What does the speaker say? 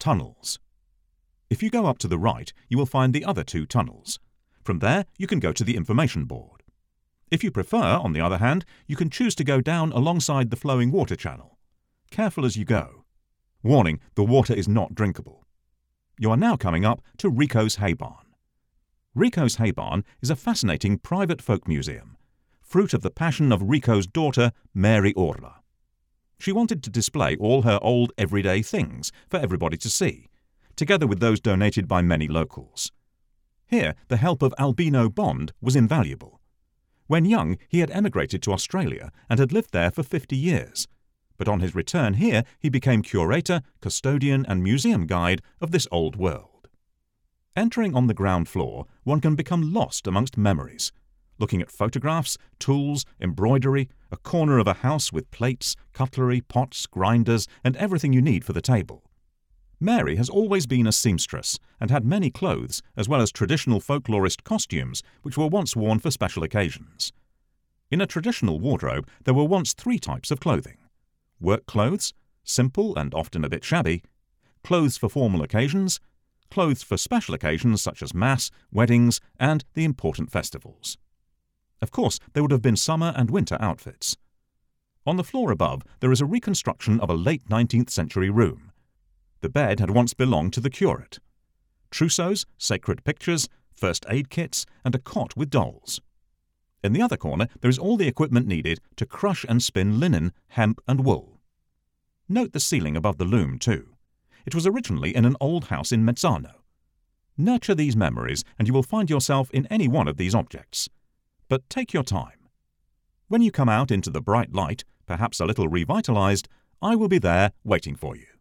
tunnels. If you go up to the right, you will find the other 2 tunnels. From there, you can go to the information board. If you prefer, on the other hand, you can choose to go down alongside the flowing water channel. Careful as you go. Warning, the water is not drinkable. You are now coming up to Rico's Hay Barn. Rico's Hay Barn is a fascinating private folk museum, fruit of the passion of Rico's daughter, Mary Orla. She wanted to display all her old everyday things for everybody to see, together with those donated by many locals. Here, the help of Albino Bond was invaluable. When young, he had emigrated to Australia and had lived there for 50 years, but on his return here he became curator, custodian and museum guide of this old world. Entering on the ground floor, one can become lost amongst memories, looking at photographs, tools, embroidery, a corner of a house with plates, cutlery, pots, grinders and everything you need for the table. Mary has always been a seamstress and had many clothes as well as traditional folklorist costumes which were once worn for special occasions. In a traditional wardrobe there were once 3 types of clothing: work clothes, simple and often a bit shabby; clothes for formal occasions; clothes for special occasions such as mass, weddings and the important festivals. Of course, there would have been summer and winter outfits. On the floor above there is a reconstruction of a late 19th century room. The bed had once belonged to the curate. Trousseaux, sacred pictures, first aid kits and a cot with dolls. In the other corner there is all the equipment needed to crush and spin linen, hemp and wool. Note the ceiling above the loom too. It was originally in an old house in Mezzano. Nurture these memories and you will find yourself in any one of these objects. But take your time. When you come out into the bright light, perhaps a little revitalized, I will be there waiting for you.